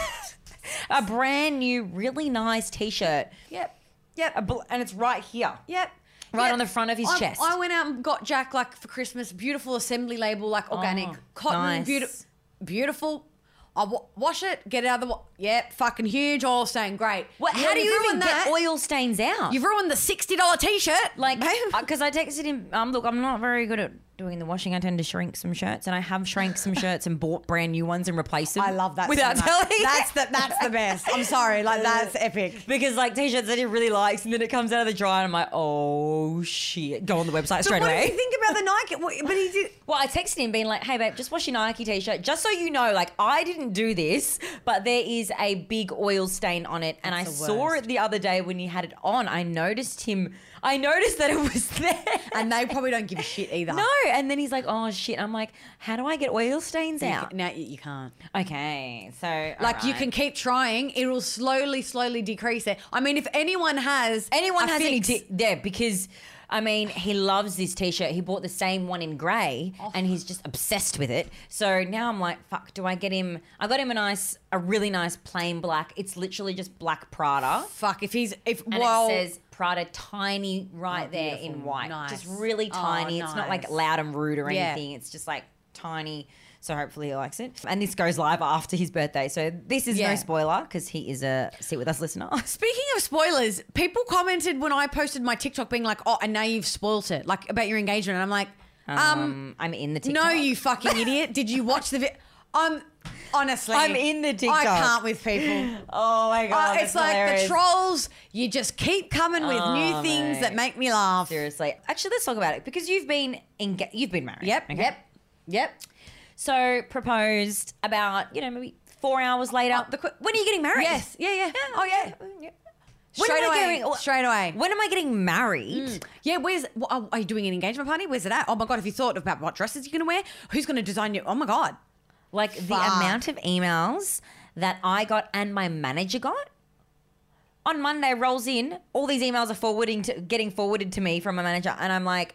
A brand new, really nice t-shirt. Yep. And it's right here. Yep. Right Yep. on the front of his chest. I went out and got Jack like for Christmas, beautiful assembly label, like organic Oh, cotton, nice. beautiful. I wash it, get it out of the yep, fucking huge oil stain, great. What, Yeah, how do you've you even ruined get that. oil stains out? You've ruined the $60 t-shirt, like, babe. because I texted him, look, I'm not very good at doing the washing. I tend to shrink some shirts and I have shrank some shirts and bought brand new ones and replaced them. I love that without so much. telling. That's the best. I'm sorry, like that's epic. Because like t-shirts that he really likes and then it comes out of the dryer and I'm like, oh shit. Go on the website straight What away. did you think about the Nike? But he did. Well, I texted him being like, hey, babe, just wash your Nike t-shirt. Just so you know, like, I didn't do this, but there is a big oil stain on it. And That's I the saw worst. it the other day when he had it on. I noticed that it was there. And they probably don't give a shit either. No. And then he's like, oh, shit. I'm like, how do I get oil stains out? No, you can't. Okay. So, Like you alright. can keep trying; it will slowly decrease it. I mean, if anyone has Any fix, yeah, because I mean, he loves this t-shirt. He bought the same one in grey and he's just obsessed with it. So now I'm like, fuck, do I get him? I got him a really nice plain black. It's literally just black Prada. fuck if he's if And well, it says Prada tiny right Oh, there beautiful. in white. Nice. Just really Oh, tiny. It's not like nice. loud and rude or Yeah. anything. It's just like tiny. So hopefully he likes it. And this goes live after his birthday. So this is Yeah. no spoiler because he is a Sit With Us listener. Speaking of spoilers, people commented when I posted my TikTok being like, "Oh, and now you've spoilt it," like about your engagement. And I'm like, I'm in the TikTok. no, you fucking idiot! Did you watch the? Honestly, I'm in the TikTok. I can't with people. Oh my God. It's like the trolls. You just keep coming with new Oh, things mate. that make me laugh. Seriously. Actually, let's talk about it because you've been married. Yep, okay? yep. So proposed about, maybe 4 hours later. When are you getting married? Yes, yeah. Oh yeah. When am I getting- Straight away. When am I getting married? Yeah, are you doing an engagement party? Where's it at? Oh my God, have you thought about what dresses you're going to wear? Who's going to design you? Oh my God. Like the Fuck. amount of emails that I got and my manager got. On Monday rolls in, all these emails are getting forwarded to me from my manager, and I'm like,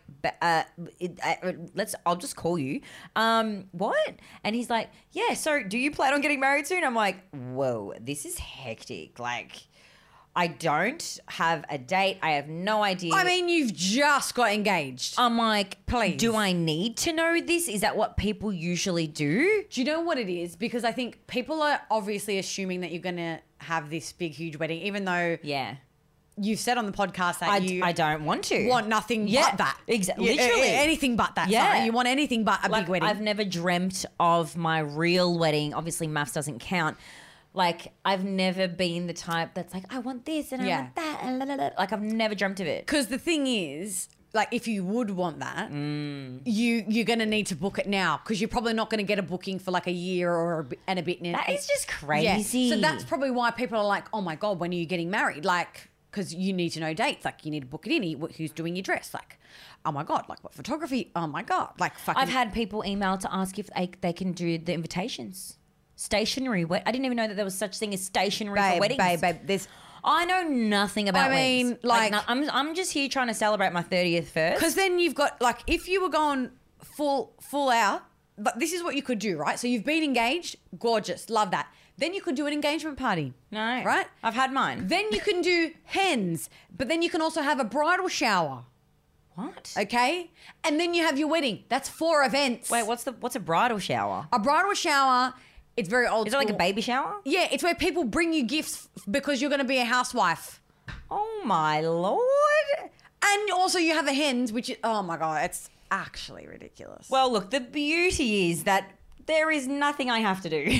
I'll just call you. What? And he's like, yeah. So, do you plan on getting married soon? I'm like, whoa, this is hectic. Like, I don't have a date. I have no idea. I mean, you've just got engaged. I'm like, Please. do I need to know this? Is that what people usually do? Do you know what it is? Because I think people are obviously assuming that you're going to have this big, huge wedding, even though Yeah. you've said on the podcast that I don't want to. want nothing Yeah, but that. exactly. You- Literally. anything but that. Yeah. Sorry. You want anything but a big wedding. I've never dreamt of my real wedding. Obviously, maths doesn't count. Like, I've never been the type that's like, I want this and I Yeah. want that. And la, la, la. Like, I've never dreamt of it. Because the thing is, like, if you would want that, you're going to need to book it now because you're probably not going to get a booking for like a year or a bit. That is just Yeah. crazy. So that's probably why people are like, oh my God, when are you getting married? Like, because you need to know dates. Like, you need to book it in. Who's doing your dress? Like, oh my God, like what photography? Oh my God. Like, fucking. I've had people email to ask if they can do the invitations. Stationary. I didn't even know that there was such thing as stationery for weddings. babe, there's. I know nothing about I mean, weddings. like- no, I'm just here trying to celebrate my 30th first. Because then you've got, like, if you were going full out, but this is what you could do, right? So you've been engaged, gorgeous, love that. Then you could do an engagement party. No. Right? I've had mine. Then you can do hens, but then you can also have a bridal shower, What? okay? And then you have your wedding. That's 4 events. Wait, what's a bridal shower? A bridal shower It's very old Is it school. like a baby shower? Yeah, it's where people bring you gifts because you're going to be a housewife. Oh my Lord. And also you have a hens, which is, oh my God, it's actually ridiculous. Well, look, the beauty is that there is nothing I have to do.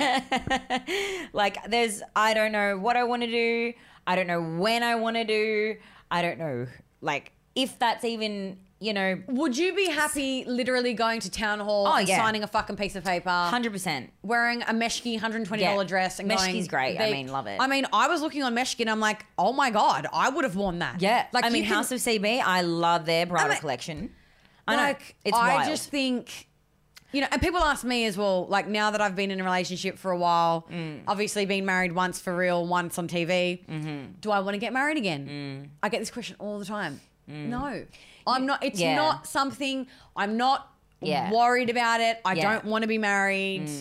Like, I don't know what I want to do. I don't know when I want to do. I don't know, like, if that's even, you know. Would you be happy literally going to town hall Oh, and yeah. signing a fucking piece of paper? 100%. Wearing a Meshki $120 Yeah. dress and Meshki's going... great. I mean, love it. I mean, I was looking on Meshki and I'm like, oh my God, I would have worn that. Yeah. Like, I mean, you can- House of CB, I love their bridal I mean, collection. I know. Like, It's I wild. just think, you know, and people ask me as well, like now that I've been in a relationship for a while, obviously been married once for real, once on TV, do I want to get married again? I get this question all the time. No, I'm not. It's Yeah. not something, I'm not Yeah. worried about it. I Yeah. don't want to be married.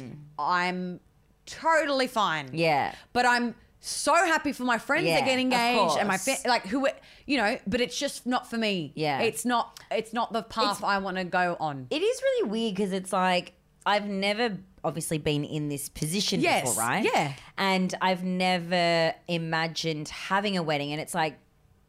I'm totally fine. Yeah. But I'm so happy for my friends Yeah, that get of engaged and my course. like who, you know, but it's just not for me. Yeah. It's not the path I want to go on. It is really weird because it's like I've never obviously been in this position Yes, before, right? yeah. And I've never imagined having a wedding. And it's like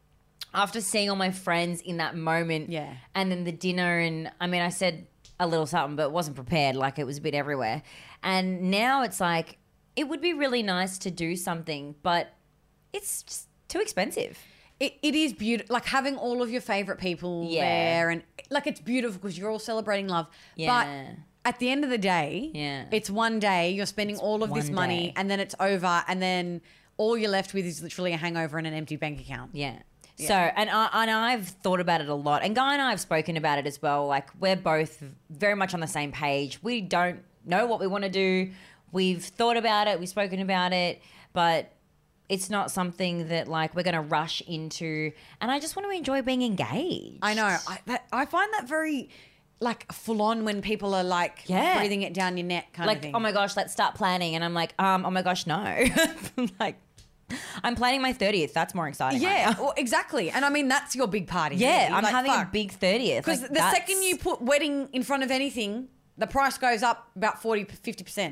after seeing all my friends in that moment Yeah. and then the dinner and I mean I said a little something but wasn't prepared, like it was a bit everywhere. And now it's like it would be really nice to do something, but it's just too expensive. It is beautiful, like having all of your favorite people Yeah. there, and like it's beautiful because you're all celebrating love. Yeah. But at the end of the day, Yeah. it's one day you're spending all of this one money, day. and then it's over, and then all you're left with is literally a hangover and an empty bank account. Yeah. So, and I've thought about it a lot. And Guy and I have spoken about it as well. Like, we're both very much on the same page. We don't know what we want to do. We've thought about it. We've spoken about it. But it's not something that, like, we're going to rush into. And I just want to enjoy being engaged. I know. I find that very like full on when people are like Yeah. breathing it down your neck kind of Like, thing. oh my gosh, let's start planning. And I'm like, oh my gosh, no. Like, I'm planning my 30th. That's more exciting. right Yeah, now. well, exactly. And I mean, that's your big party. Yeah, really. I'm Like, having fuck. a big 30th. Because Like, the that's- second you put wedding in front of anything, the price goes up about 40-50%.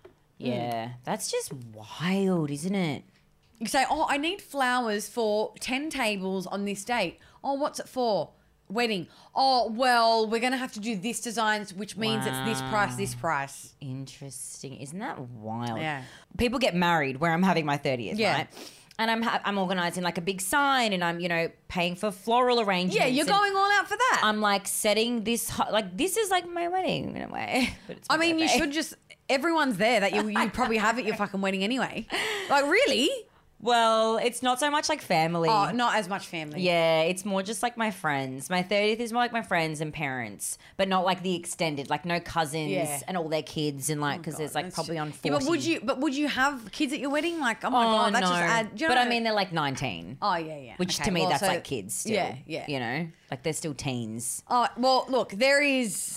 Yeah, that's just wild, isn't it? You say, oh, I need flowers for 10 tables on this date. Oh, what's it for? Wedding. Oh, well, we're going to have to do this design, which means it's this price, this price. Interesting. Isn't that wild? Yeah. People get married where I'm having my 30th, Yeah. right? And I'm organising like a big sign and I'm, you know, paying for floral arrangements. Yeah, you're and going all out for that. I'm like setting this, like this is like my wedding in a way. But it's my I mean, you birthday. should just, everyone's there that you probably have at your fucking wedding anyway. Like, really? Well, it's not so much like family. Oh, not as much family. Yeah, it's more just like my friends. My 30th is more like my friends and parents, but not like the extended, like no cousins Yeah. and all their kids and like, because there's like That's probably ju- on 40. Yeah, but would you have kids at your wedding? Like, oh my God, that no. just add. Do you know But I what mean, they're like 19. oh, yeah. Which Okay, to me, well, that's so- like kids still. Yeah, yeah. You know? Like they're still teens. Oh, well, look, there is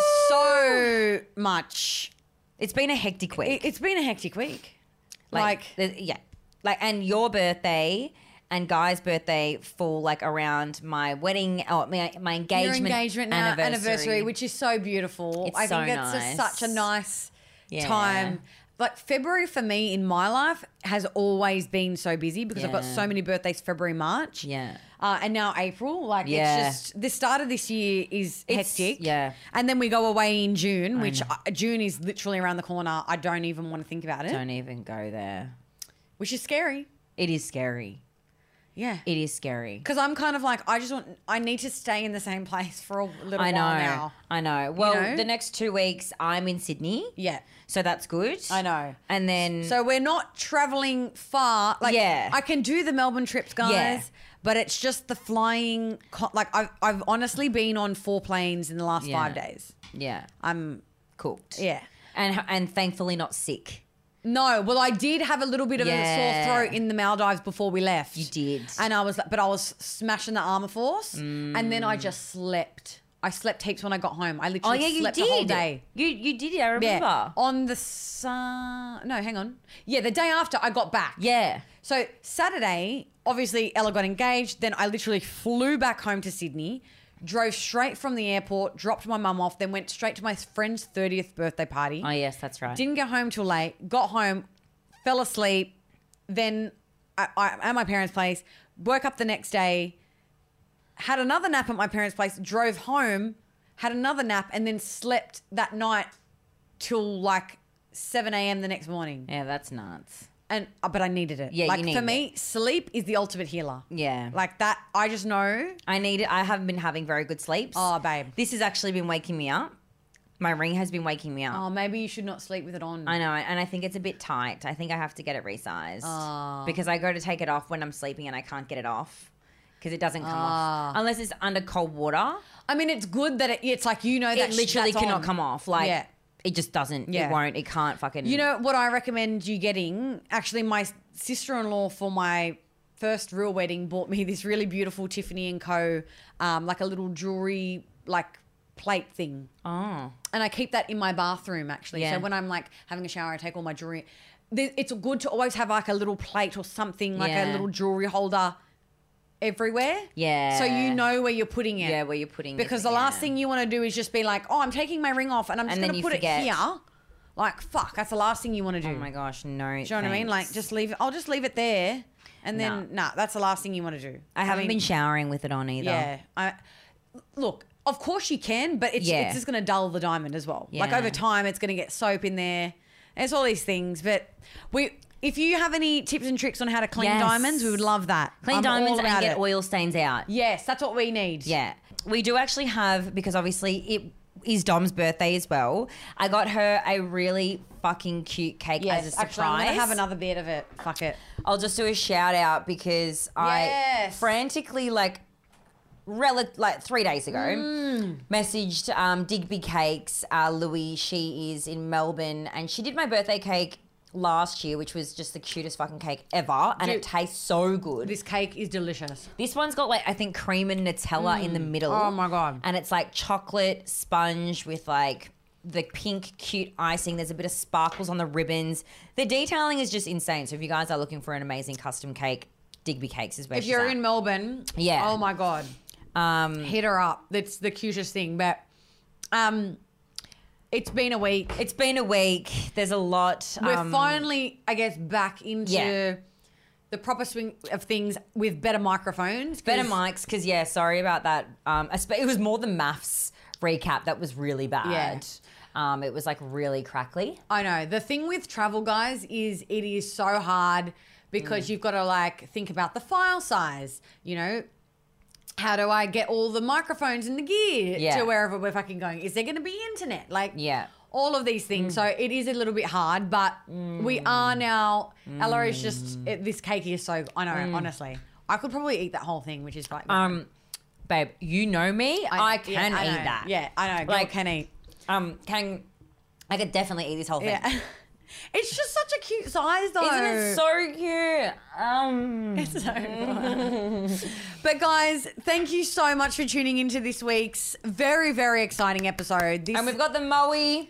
so much. It's been a hectic week. It's been a hectic week. Yeah. Like, and your birthday and Guy's birthday fall like around my wedding or my engagement, your engagement now, anniversary, which is so beautiful. It's I think so it's just nice. such a nice Yeah. time. Like February for me in my life has always been so busy because I've got Yeah. so many birthdays February, March. Yeah. And now April. Like Yeah. it's just the start of this year is hectic. yeah. And then we go away in June, which know. June is literally around the corner. I don't even want to think about it, Don't even go there. which is scary. It is scary. Yeah. It is scary. Because I'm kind of like, I need to stay in the same place for a little I know. while now. I know. Well, know? the next 2 weeks I'm in Sydney. Yeah. So that's good. I know. And then So we're not traveling far. Like, Yeah. I can do the Melbourne trips, guys. Yeah. But it's just the flying. Like, I've honestly been on 4 planes in the last Yeah. 5 days. yeah, I'm, cooked. yeah. And thankfully not sick. No, well, I did have a little bit of a Yeah. sore throat in the Maldives before we left. You did. And I was smashing the Armour Force. And then I just slept. I slept heaps when I got home. I Oh literally yeah, you slept did. the whole day. You did. I remember. Yeah. On the no, hang on. Yeah, the day after I got back. Yeah. So Saturday, obviously Ella got engaged. Then I literally flew back home to Sydney, drove straight from the airport, dropped my mum off, then went straight to my friend's 30th birthday party. Oh, yes, that's right. Didn't get home till late. Got home, fell asleep. Then at my parents' place, woke up the next day, had another nap at my parents' place, drove home, had another nap, and then slept that night till like 7 a.m. the next morning. Yeah, that's nuts. But I needed it. Yeah, like you need for me, sleep is the ultimate healer. Yeah. Like that, I just know. I need it. I haven't been having very good sleeps. Oh, babe. This has actually been waking me up. My ring has been waking me up. Oh, maybe you should not sleep with it on. I know, and I think it's a bit tight. I think I have to get it resized because I go to take it off when I'm sleeping and I can't get it off because it doesn't come off unless it's under cold water. I mean, it's good that it's like, you know, that It literally that's cannot on. come off. Like, Yeah. it just doesn't. Yeah. It won't. It can't fucking. You know what I recommend you getting? Actually, my sister-in-law for my first real wedding bought me this really beautiful Tiffany & Co. Like a little jewelry like plate thing. Oh. And I keep that in my bathroom actually. Yeah. So when I'm like having a shower, I take all my jewelry. It's good to always have like a little plate or something, like a Yeah. little jewelry holder everywhere. Yeah. So you know where you're putting it. Yeah, where you're putting it. Because the last thing you want to do is just be like, oh, I'm taking my ring off and I'm just And then going to you put forget. it here. Like, fuck, that's the last thing you want to do. Oh my gosh, no. Do you know what I mean? Like, just leave it. I'll just leave it there. And then, that's the last thing you want to do. I haven't mean, been showering with it on either. Yeah. Look, of course you can, but it's just going to dull the diamond as well. Like, Yeah. over time, it's going to get soap in there. There's all these things. But if you have any tips and tricks on how to clean Yes. diamonds, we would love that. Clean I'm diamonds all and about get it. oil stains out. Yes, that's what we need. Yeah. We do actually have, because obviously it is Dom's birthday as well. I got her a really fucking cute cake as a surprise. Actually, I'm going to have another bit of it. Fuck it. I'll just do a shout out because I Yes. frantically, like 3 days ago, messaged Digby Cakes, Louie. She is in Melbourne and she did my birthday cake last year, which was just the cutest fucking cake ever. And Dude, it tastes so good. This cake is delicious. This one's got like, I think, cream and Nutella in the middle. Oh my God. And it's like chocolate sponge with like the pink cute icing. There's a bit of sparkles on the ribbons. The detailing is just insane. So if you guys are looking for an amazing custom cake, Digby Cakes is where If she's you're at. in Melbourne, Yeah. oh my God, hit her up. That's the cutest thing. But it's been a week. It's been a week. There's a lot. We're finally, I guess, back into Yeah. the proper swing of things with better microphones. better mics because, yeah, sorry about that. It was more the maths recap that was really bad. It was like really crackly. I know. The thing with travel, guys, is it is so hard because you've got to like think about the file size, you know. How do I get all the microphones and the gear Yeah. to wherever we're fucking going? Is there going to be internet? Like, Yeah. all of these things. So it is a little bit hard, but we are now. Ella is just this cake is so. I know, honestly, I could probably eat that whole thing, which is like. Babe, you know me. I can yeah, I eat know. that. Yeah, I know. Girl Like, can eat. I could definitely eat this whole thing. Yeah. It's just such a cute size, though. Isn't it so cute? It's so good. But guys, thank you so much for tuning into this week's very, very exciting episode. And we've got the Moe.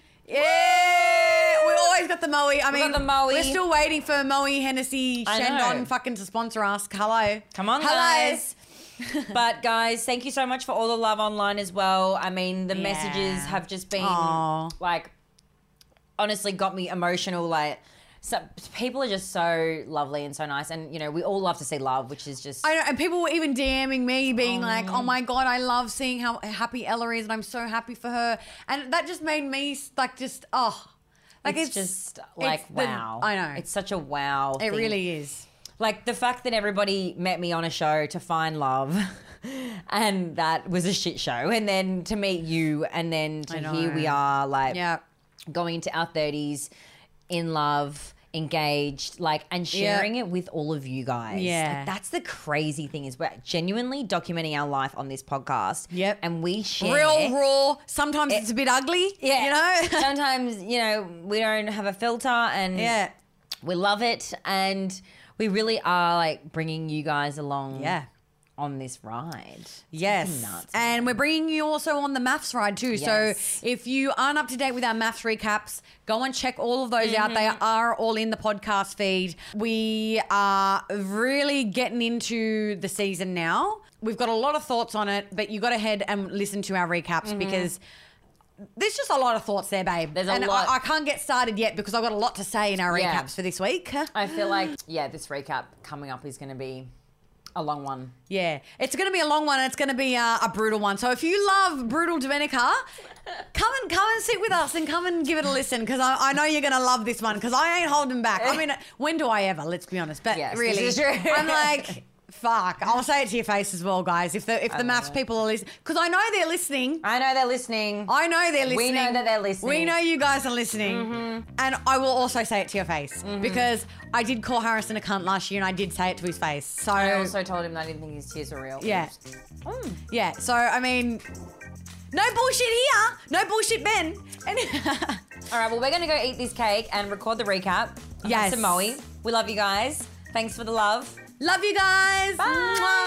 Yeah, we always got the Moe. I mean, got the Moe. we're still waiting for Moe, Hennessy, I know. Shandon fucking to sponsor us. Hello. Come on, Hello. guys. But guys, thank you so much for all the love online as well. I mean, the messages have just been Aw. like, honestly, got me emotional. Like, people are just so lovely and so nice, and you know, we all love to see love, which is just. I know, and people were even DMing me being like, oh my God, I love seeing how happy Ella is and I'm so happy for her. And that just made me like just, like it's just like, it's the- wow. I know. It's such a wow It thing. really is. Like the fact that everybody met me on a show to find love and that was a shit show. And then to meet you and then to I know. here we are like Yeah. going into our 30s in love, engaged, like, and sharing it with all of you guys. Yeah. Like, that's the crazy thing is we're genuinely documenting our life on this podcast. Yep. And we share. Real raw. Sometimes it's a bit ugly. Yeah. You know? Sometimes, you know, we don't have a filter and Yeah. we love it. And we really are like bringing you guys along Yeah. on this ride. It's Yes. fucking nuts. And we're bringing you also on the maths ride too. Yes. So if you aren't up to date with our maths recaps, go and check all of those out. They are all in the podcast feed. We are really getting into the season now. we've got a lot of thoughts on it, but you got to head and listen to our recaps because there's just a lot of thoughts there, babe. There's a and lot. I can't get started yet because I've got a lot to say in our Yeah. recaps for this week. I feel like, this recap coming up is going to be a long one. Yeah, it's going to be a long one and it's going to be a brutal one. So if you love Brutal Domenica, come and sit with us and come and give it a listen because I know you're going to love this one because I ain't holding back. I mean, when do I ever? Let's be honest. But Yes, really, this is true. I'm like... Fuck. I'll say it to your face as well, guys. If the maths people are listening. Because I know they're listening. I know they're listening. I know they're listening. We know that they're listening. We know you guys are listening. And I will also say it to your face. Because I did call Harrison a cunt last year and I did say it to his face. So I also told him that I didn't think his tears were real. yeah. Yeah. So, I mean, no bullshit here. No bullshit, Ben. And All right, well, we're going to go eat this cake and record the recap. Yes. Samoe. We love you guys. Thanks for the love. love you guys. Bye. Mwah.